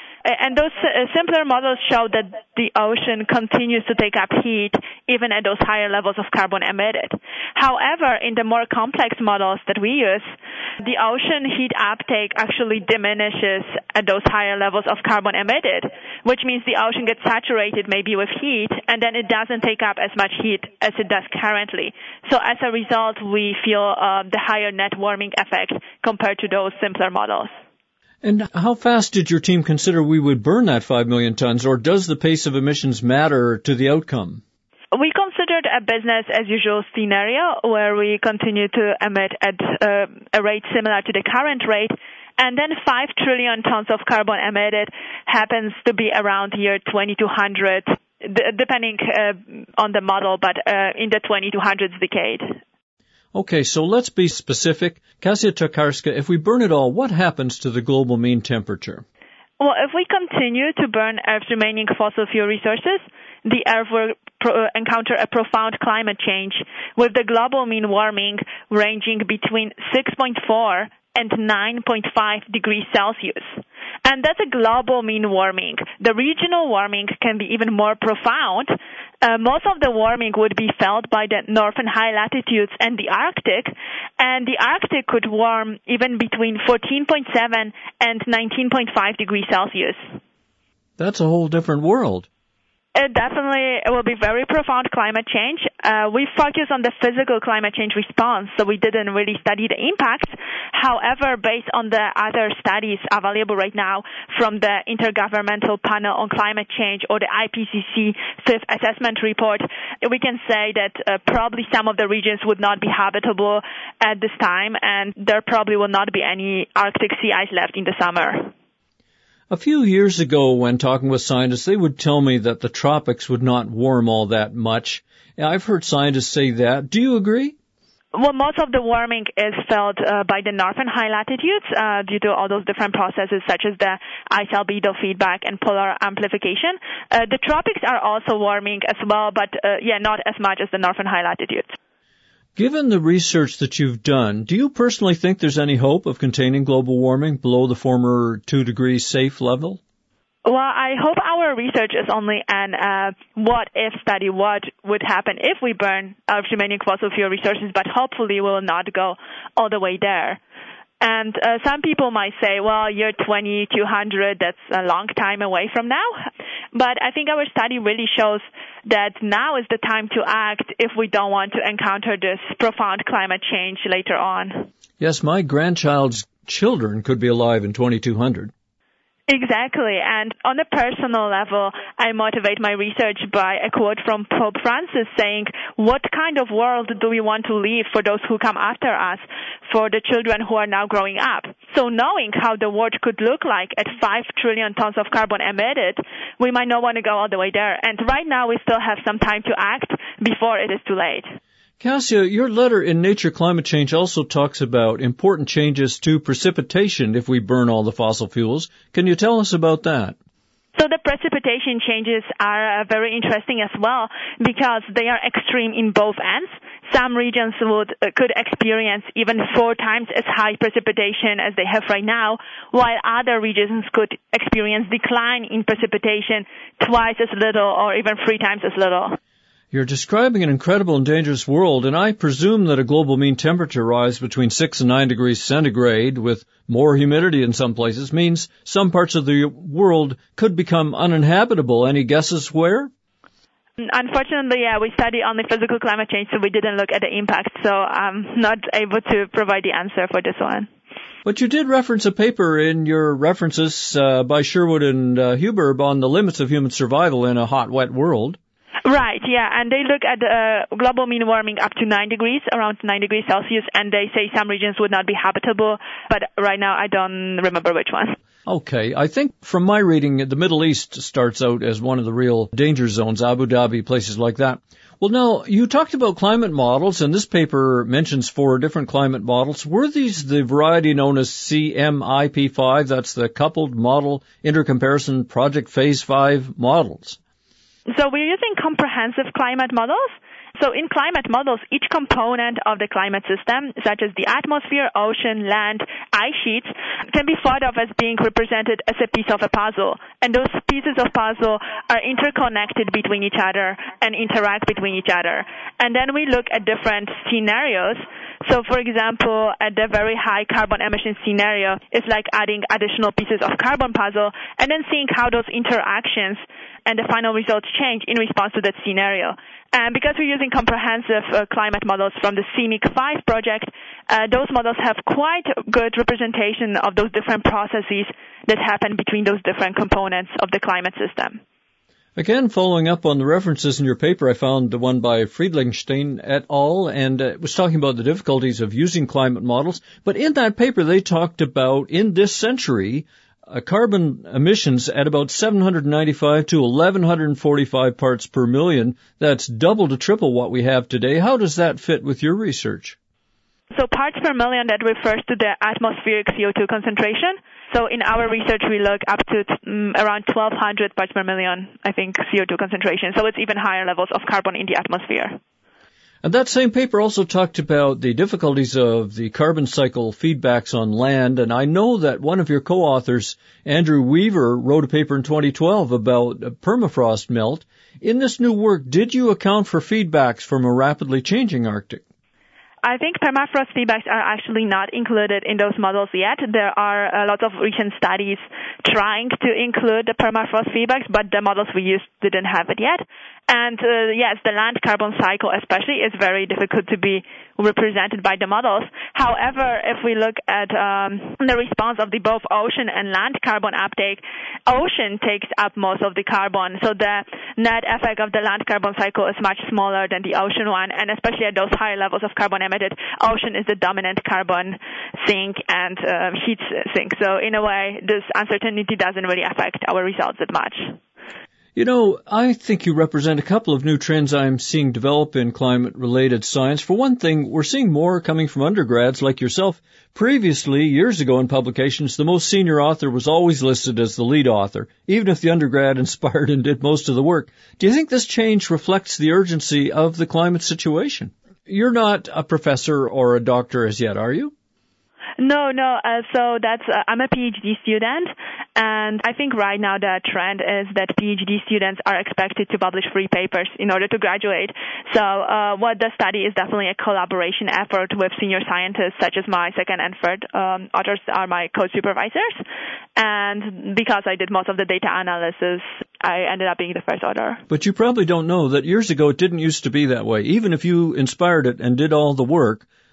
[SPEAKER 6] And those simpler models show that the ocean continues to take up heat even at those higher levels of carbon emitted. However, in the more complex models that we use, the ocean heat uptake actually diminishes at those higher levels of carbon emitted, which means the ocean gets saturated maybe with heat, and then it doesn't take up as much heat as it does currently. So as a result, we feel the higher net warming effect compared to those simpler models.
[SPEAKER 2] And how fast did your team consider we would burn that 5 million tons, or does the pace of emissions matter to the outcome?
[SPEAKER 6] We considered a business-as-usual scenario where we continue to emit at a rate similar to the current rate, and then 5 trillion tons of carbon emitted happens to be around year 2200, depending on the model, but in the 2200s decade.
[SPEAKER 2] Okay, so let's be specific. Kasia Tokarska, if we burn it all, what happens to the global mean temperature?
[SPEAKER 6] Well, if we continue to burn Earth's remaining fossil fuel resources, the Earth will encounter a profound climate change, with the global mean warming ranging between 6.4 and 9.5 degrees Celsius. And that's a global mean warming. The regional warming can be even more profound. Most of the warming would be felt by the north and high latitudes and the Arctic, and the Arctic could warm even between 14.7 and 19.5 degrees Celsius.
[SPEAKER 2] That's a whole different world.
[SPEAKER 6] It definitely will be very profound climate change. We focus on the physical climate change response, so we didn't really study the impacts. However, based on the other studies available right now from the Intergovernmental Panel on Climate Change or the IPCC Fifth Assessment Report, we can say that probably some of the regions would not be habitable at this time, and there probably will not be any Arctic sea ice left in the summer.
[SPEAKER 2] A few years ago, when talking with scientists, they would tell me that the tropics would not warm all that much. I've heard scientists say that. Do you agree?
[SPEAKER 6] Well, most of the warming is felt by the north and high latitudes due to all those different processes such as the ice albedo feedback and polar amplification. The tropics are also warming as well, but not as much as the north and high latitudes.
[SPEAKER 2] Given the research that you've done, do you personally think there's any hope of containing global warming below the former 2 degrees safe level?
[SPEAKER 6] Well, I hope our research is only an what-if study, what would happen if we burn our remaining fossil fuel resources, but hopefully we will not go all the way there. And some people might say, well, year 2200, that's a long time away from now. But I think our study really shows that now is the time to act if we don't want to encounter this profound climate change later on.
[SPEAKER 2] Yes, my grandchild's children could be alive in 2200.
[SPEAKER 6] Exactly. And on a personal level, I motivate my research by a quote from Pope Francis saying, what kind of world do we want to leave for those who come after us, for the children who are now growing up? So knowing how the world could look like at 5 trillion tons of carbon emitted, we might not want to go all the way there. And right now we still have some time to act before it is too late.
[SPEAKER 2] Cassia, your letter in Nature Climate Change also talks about important changes to precipitation if we burn all the fossil fuels. Can you tell us about that?
[SPEAKER 6] So the precipitation changes are very interesting as well because they are extreme in both ends. Some regions could experience even 4 times as high precipitation as they have right now, while other regions could experience decline in precipitation twice as little or even 3 times as little.
[SPEAKER 2] You're describing an incredible and dangerous world, and I presume that a global mean temperature rise between 6 and 9 degrees centigrade with more humidity in some places means some parts of the world could become uninhabitable. Any guesses where?
[SPEAKER 6] Unfortunately, we study only physical climate change, so we didn't look at the impact, so I'm not able to provide the answer for this one.
[SPEAKER 2] But you did reference a paper in your references by Sherwood and Huber on the limits of human survival in a hot, wet world.
[SPEAKER 6] Right, yeah, and they look at global mean warming up to 9 degrees, around 9 degrees Celsius, and they say some regions would not be habitable, but right now I don't remember which one.
[SPEAKER 2] Okay, I think from my reading, the Middle East starts out as one of the real danger zones, Abu Dhabi, places like that. Well, now, you talked about climate models, and this paper mentions 4 different climate models. Were these the variety known as CMIP5, that's the Coupled Model Intercomparison Project Phase 5 models?
[SPEAKER 6] So we're using comprehensive climate models. So in climate models, each component of the climate system, such as the atmosphere, ocean, land, ice sheets, can be thought of as being represented as a piece of a puzzle. And those pieces of puzzle are interconnected between each other and interact between each other. And then we look at different scenarios. So, for example, at the very high carbon emission scenario, it's like adding additional pieces of carbon puzzle and then seeing how those interactions and the final results change in response to that scenario. And because we're using comprehensive climate models from the CMIP5 project, those models have quite good representation of those different processes that happen between those different components of the climate system.
[SPEAKER 2] Again, following up on the references in your paper, I found the one by Friedlichstein et al., and it was talking about the difficulties of using climate models. But in that paper, they talked about, in this century, carbon emissions at about 795 to 1145 parts per million. That's double to triple what we have today. How does that fit with your research?
[SPEAKER 6] So parts per million, that refers to the atmospheric CO2 concentration. So in our research, we look up to around 1,200 parts per million, I think, CO2 concentration. So it's even higher levels of carbon in the atmosphere.
[SPEAKER 2] And that same paper also talked about the difficulties of the carbon cycle feedbacks on land, and I know that one of your co-authors, Andrew Weaver, wrote a paper in 2012 about permafrost melt. In this new work, did you account for feedbacks from a rapidly changing Arctic?
[SPEAKER 6] I think permafrost feedbacks are actually not included in those models yet. There are lots of recent studies trying to include the permafrost feedbacks, but the models we used didn't have it yet. And yes, the land carbon cycle especially is very difficult to be represented by the models. However, if we look at the response of the both ocean and land carbon uptake, ocean takes up most of the carbon. So the net effect of the land carbon cycle is much smaller than the ocean one, and especially at those high levels of carbon emitted, ocean is the dominant carbon sink and heat sink. So in a way, this uncertainty doesn't really affect our results that much.
[SPEAKER 2] You know, I think you represent a couple of new trends I'm seeing develop in climate-related science. For one thing, we're seeing more coming from undergrads like yourself. Previously, years ago in publications, the most senior author was always listed as the lead author, even if the undergrad inspired and did most of the work. Do you think this change reflects the urgency of the climate situation? You're not a professor or a doctor as yet, are you?
[SPEAKER 6] No. So I'm a PhD student, and I think right now the trend is that PhD students are expected to publish 3 papers in order to graduate. So what the study is definitely a collaboration effort with senior scientists, such as my second and third authors are my co-supervisors. And because I did most of the data analysis, I ended up being the first author.
[SPEAKER 2] But you probably don't know that years ago it didn't used to be that way. Even if you inspired it and did all the work,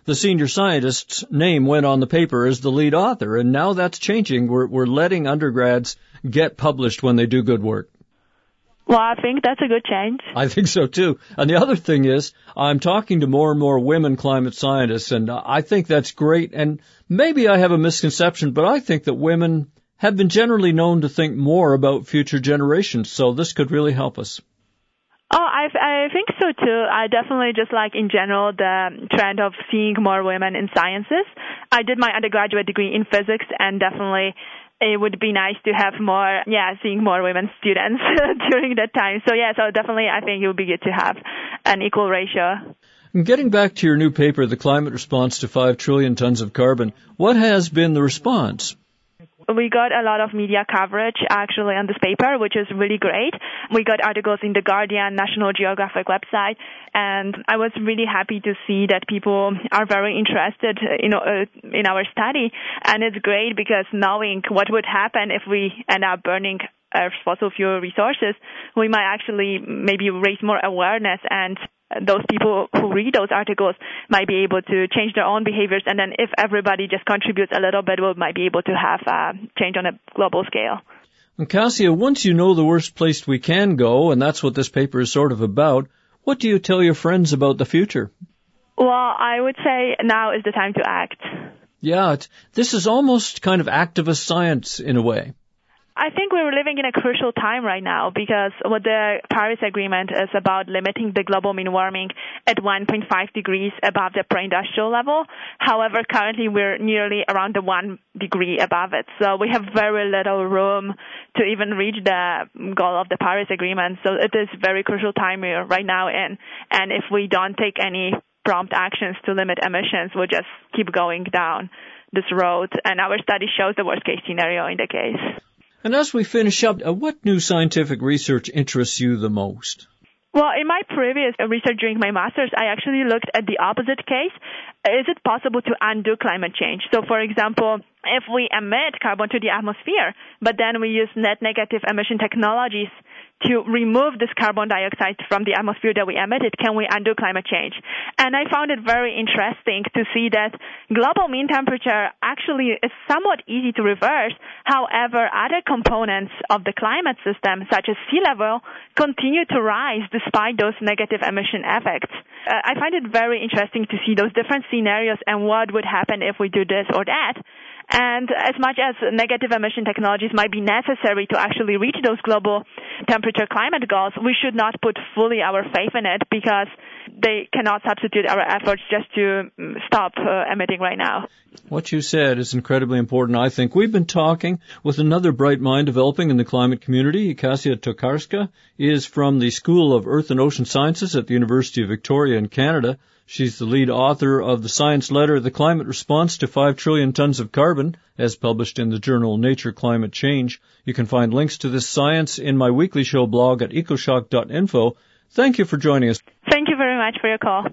[SPEAKER 2] the senior scientist's name went on the paper as the lead author, and now that's changing. We're letting undergrads get published when they do good work.
[SPEAKER 6] Well, I think that's a good change.
[SPEAKER 2] I think so, too. And the other thing is, I'm talking to more and more women climate scientists, and I think that's great. And maybe I have a misconception, but I think that women have been generally known to think more about future generations, so this could really help us.
[SPEAKER 6] Oh, I think so, too. I definitely just like, in general, the trend of seeing more women in sciences. I did my undergraduate degree in physics, and definitely it would be nice to have more, seeing more women students during that time. So definitely I think it would be good to have an equal ratio.
[SPEAKER 2] And getting back to your new paper, The Climate Response to 5 Trillion Tons of Carbon, what has been the response?
[SPEAKER 6] We got a lot of media coverage actually on this paper, which is really great. We got articles in The Guardian, National Geographic website, and I was really happy to see that people are very interested in our study. And it's great because knowing what would happen if we end up burning fossil fuel resources, we might actually maybe raise more awareness, and those people who read those articles might be able to change their own behaviors. And then if everybody just contributes a little bit, we might be able to have change on a global scale.
[SPEAKER 2] And Cassia, once you know the worst place we can go, and that's what this paper is sort of about, what do you tell your friends about the future?
[SPEAKER 6] Well, I would say now is the time to act.
[SPEAKER 2] Yeah, this is almost kind of activist science in a way.
[SPEAKER 6] I think we're living in a crucial time right now because what the Paris Agreement is about limiting the global mean warming at 1.5 degrees above the pre-industrial level. However, currently we're nearly around the 1 degree above it. So we have very little room to even reach the goal of the Paris Agreement. So it is very crucial time we're right now in. And if we don't take any prompt actions to limit emissions, we'll just keep going down this road. And our study shows the worst case scenario in the case.
[SPEAKER 2] And as we finish up, what new scientific research interests you the most?
[SPEAKER 6] Well, in my previous research during my master's, I actually looked at the opposite case. Is it possible to undo climate change? So, for example, if we emit carbon to the atmosphere, but then we use net negative emission technologies to remove this carbon dioxide from the atmosphere that we emitted, can we undo climate change? And I found it very interesting to see that global mean temperature actually is somewhat easy to reverse. However, other components of the climate system, such as sea level, continue to rise despite those negative emission effects. I find it very interesting to see those different scenarios and what would happen if we do this or that. And as much as negative emission technologies might be necessary to actually reach those global temperature climate goals, we should not put fully our faith in it because they cannot substitute our efforts just to stop emitting right now.
[SPEAKER 2] What you said is incredibly important, I think. We've been talking with another bright mind developing in the climate community. Kasia Tokarska is from the School of Earth and Ocean Sciences at the University of Victoria in Canada. She's the lead author of the science letter, The Climate Response to 5 Trillion Tons of Carbon, as published in the journal Nature Climate Change. You can find links to this science in my weekly show blog at ecoshock.info. Thank you for joining us.
[SPEAKER 6] Thank you very much for your call.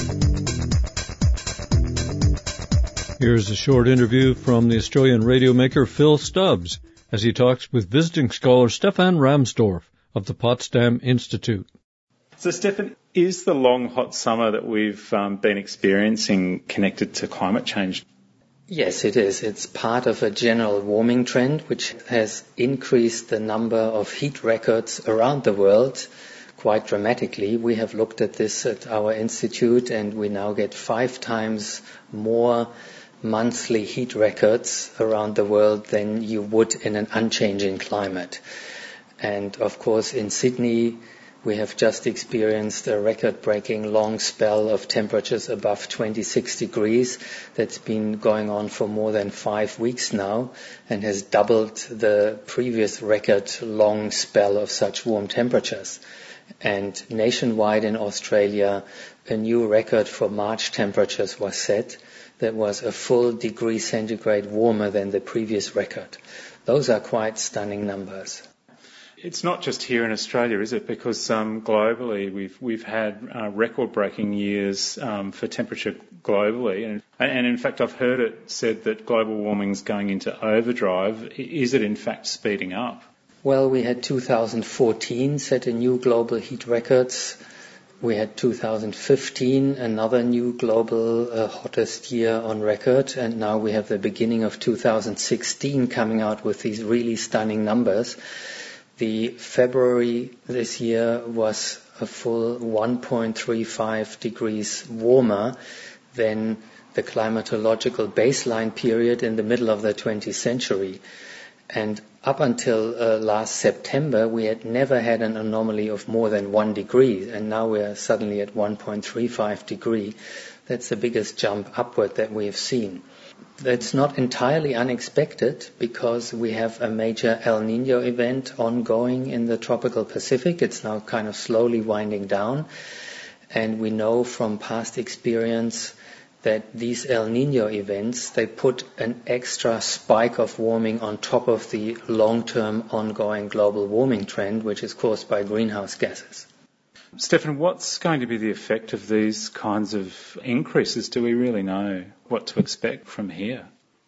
[SPEAKER 2] Here's a short interview from the Australian radio maker Phil Stubbs as he talks with visiting scholar Stefan Ramsdorf of the Potsdam Institute.
[SPEAKER 7] So, Stefan, is the long, hot summer that we've been experiencing connected to climate change?
[SPEAKER 8] Yes, it is. It's part of a general warming trend which has increased the number of heat records around the world quite dramatically. We have looked at this at our institute, and we now get 5 times more monthly heat records around the world than you would in an unchanging climate. And of course, in Sydney, we have just experienced a record-breaking long spell of temperatures above 26 degrees that's been going on for more than 5 weeks now and has doubled the previous record long spell of such warm temperatures. And nationwide in Australia, a new record for March temperatures was set that was a full degree centigrade warmer than the previous record. Those are quite stunning numbers.
[SPEAKER 7] It's not just here in Australia, is it? Because globally we've had record-breaking years for temperature globally, and in fact I've heard it said that global warming's going into overdrive. Is it in fact speeding up?
[SPEAKER 8] Well, we had 2014 set a new global heat records We had 2015, another new global hottest year on record, and now we have the beginning of 2016 coming out with these really stunning numbers. The February this year was a full 1.35 degrees warmer than the climatological baseline period in the middle of the 20th century. And up until last September, we had never had an anomaly of more than 1 degree, and now we are suddenly at 1.35 degree. That's the biggest jump upward that we have seen. That's not entirely unexpected because we have a major El Niño event ongoing in the tropical Pacific. It's now kind of slowly winding down, and we know from past experience that these El Niño events, they put an extra spike of warming on top of the long-term ongoing global warming trend, which is caused by greenhouse gases.
[SPEAKER 7] Stefan, what's going to be the effect of these kinds of increases? Do we really know what to expect from here?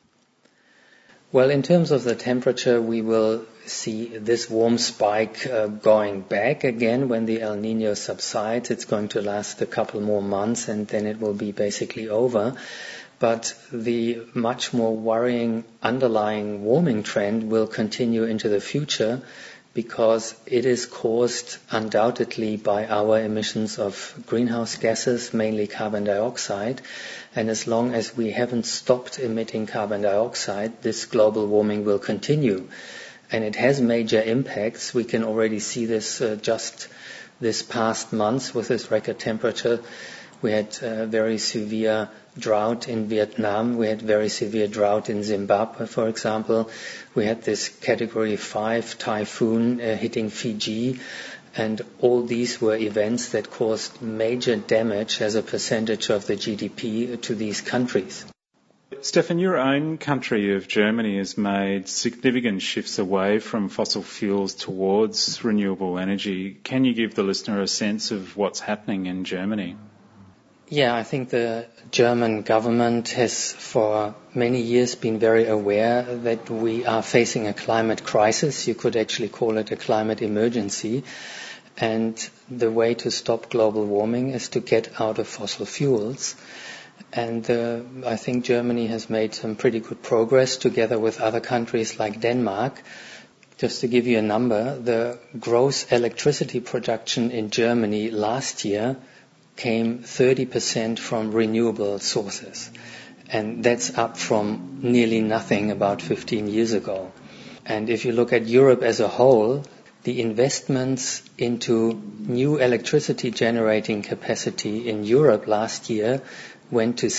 [SPEAKER 8] Well, in terms of the temperature, we will see this warm spike going back again when the El Niño subsides. It's going to last a couple more months and then it will be basically over. But the much more worrying underlying warming trend will continue into the future because it is caused undoubtedly by our emissions of greenhouse gases, mainly carbon dioxide. And as long as we haven't stopped emitting carbon dioxide, this global warming will continue. And it has major impacts. We can already see this just this past month with this record temperature. We had very severe drought in Vietnam. We had very severe drought in Zimbabwe, for example. We had this Category 5 typhoon hitting Fiji. And all these were events that caused major damage as a percentage of the GDP to these countries.
[SPEAKER 7] Stefan, your own country of Germany has made significant shifts away from fossil fuels towards renewable energy. Can you give the listener a sense of what's happening in Germany?
[SPEAKER 8] Yeah, I think the German government has for many years been very aware that we are facing a climate crisis. You could actually call it a climate emergency. And the way to stop global warming is to get out of fossil fuels. And I think Germany has made some pretty good progress together with other countries like Denmark. Just to give you a number, the gross electricity production in Germany last year came 30% from renewable sources. And that's up from nearly nothing about 15 years ago. And if you look at Europe as a whole, the investments into new electricity generating capacity in Europe last year went to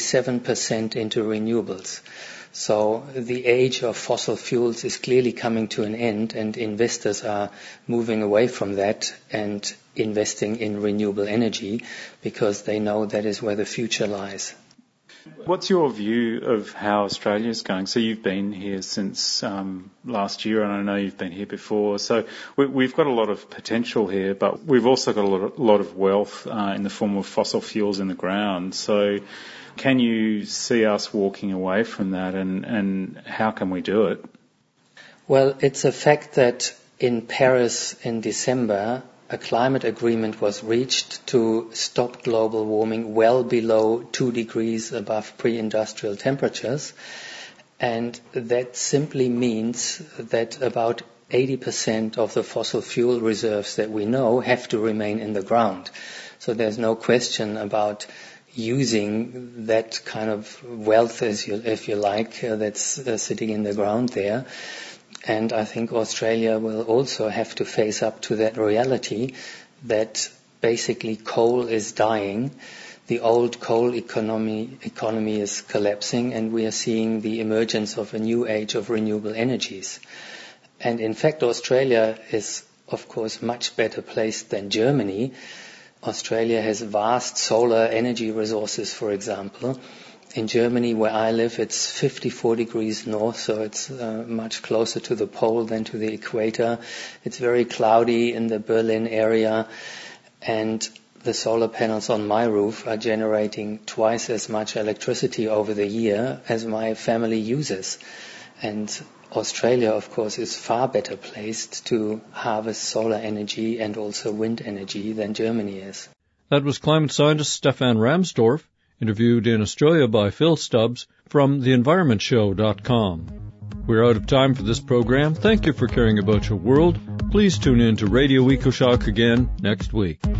[SPEAKER 8] 77% into renewables. So the age of fossil fuels is clearly coming to an end, and investors are moving away from that and investing in renewable energy because they know that is where the future lies.
[SPEAKER 7] What's your view of how Australia is going? So you've been here since last year, and I know you've been here before. So we've got a lot of potential here, but we've also got a lot of wealth in the form of fossil fuels in the ground. So can you see us walking away from that, and how can we do it?
[SPEAKER 8] Well, it's a fact that in Paris in December, a climate agreement was reached to stop global warming well below 2 degrees above pre-industrial temperatures. And that simply means that about 80% of the fossil fuel reserves that we know have to remain in the ground. So there's no question about using that kind of wealth, if you like, that's sitting in the ground there. And I think Australia will also have to face up to that reality that basically coal is dying. The old coal economy is collapsing, and we are seeing the emergence of a new age of renewable energies. And in fact, Australia is, of course, much better placed than Germany. Australia has vast solar energy resources, for example. In Germany, where I live, it's 54 degrees north, so it's much closer to the pole than to the equator. It's very cloudy in the Berlin area, and the solar panels on my roof are generating twice as much electricity over the year as my family uses. And Australia, of course, is far better placed to harvest solar energy and also wind energy than Germany is.
[SPEAKER 2] That was climate scientist Stefan Ramsdorf, interviewed in Australia by Phil Stubbs from theenvironmentshow.com. We're out of time for this program. Thank you for caring about your world. Please tune in to Radio EcoShock again next week.